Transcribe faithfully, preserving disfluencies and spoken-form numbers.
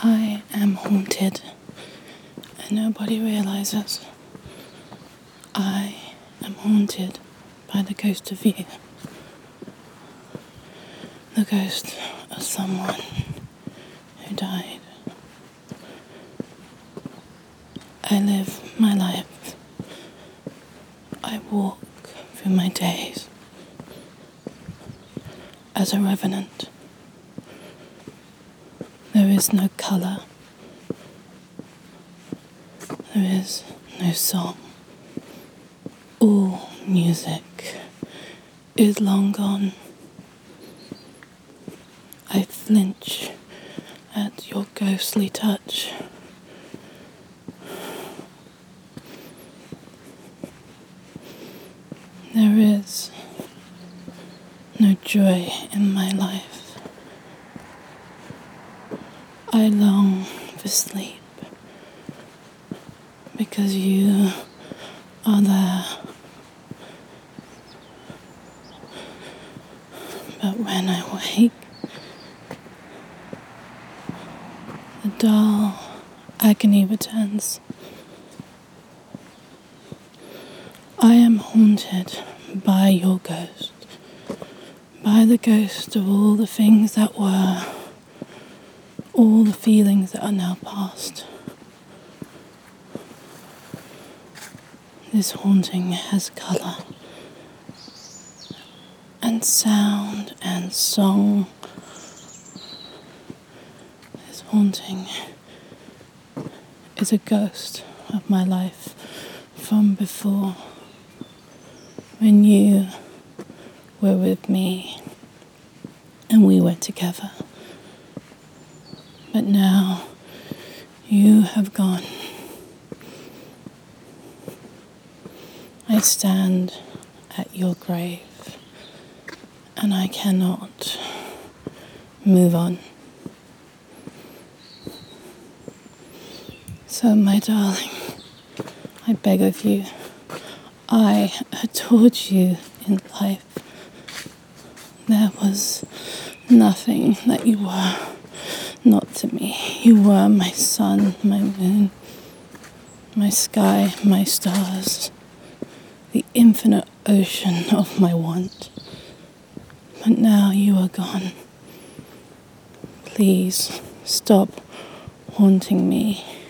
I am haunted, and nobody realizes. I am haunted by the ghost of you. The ghost of someone who died. I live my life. I walk through my days as a revenant. There is no colour. There is no song. All music is long gone. I flinch at your ghostly touch. There is no joy in my life. I long for sleep because you are there. But when I wake, the dull agony returns. I am haunted by your ghost, by the ghost of all the things that were, all the feelings that are now past. This haunting has colour and sound and song. This haunting is a ghost of my life from before, when you were with me and we were together. But now you have gone. I stand at your grave and I cannot move on. So, my darling, I beg of you, I adored you in life. There was nothing that you were not to me. You were my sun, my moon, my sky, my stars, the infinite ocean of my want. But now you are gone. Please stop haunting me.